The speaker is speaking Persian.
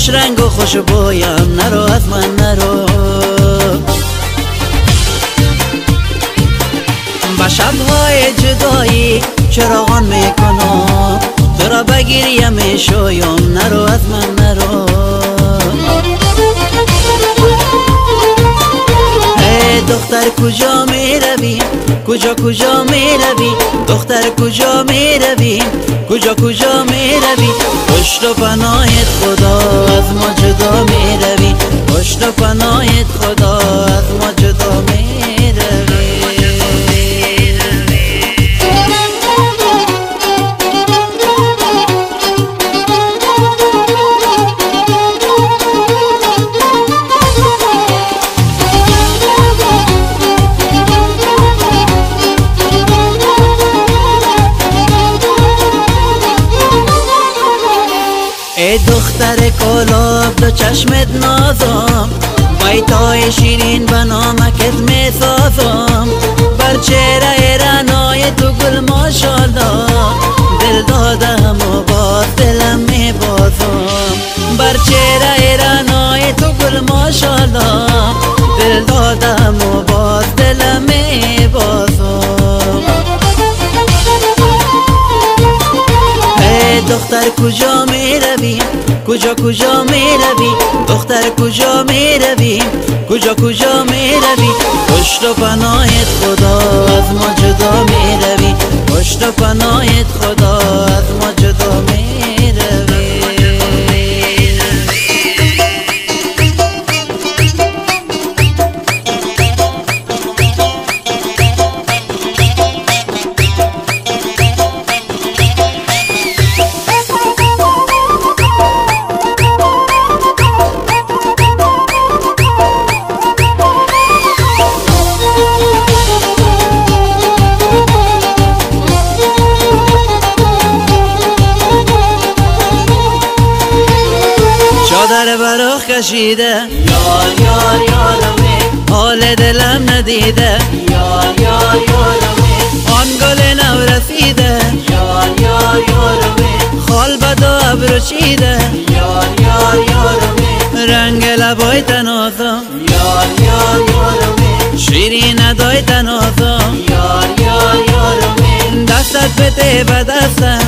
خوش رنگ و خوش بویم نرو از من نرو. با شبهای جدایی چراغان میکنم تو را بگیریم میشویم نرو از من نرو. ای دختر کجا میروی کجا کجا میروی دختر کجا میروی کجا کجا میروی پشت و پناهت خدا از ما جدا میروی پشت و پناهت خدا از ما جدا میروی. ای دختر کلاب دو چشمت نازم بیتای شیرین به نامکت می سازم بر چهره رنای تو گل ماشالله دل دادم و باز دلم می بازم بر چهره رنای تو گل ماشالله دل دادم و باز دلم می بازم. ای دختر کجا میروی کجا کجا میروی دختر کجا میروی کجا کجا میروی پشت و پناهت خدا از ما جدا میروی پشت و پناهت خدا از ما جدا میروی. چادر براخ کشیده یار یار یارمه حال دلم ندیده یار یار یارمه آن گل نو رسیده یار یار یارمه خال بد و ابرو چیده یار یار یارمه رنگ لبای تنازم یار یار یارمه شیرین ادای تنازم یار یار یارمه دستت بده به دستم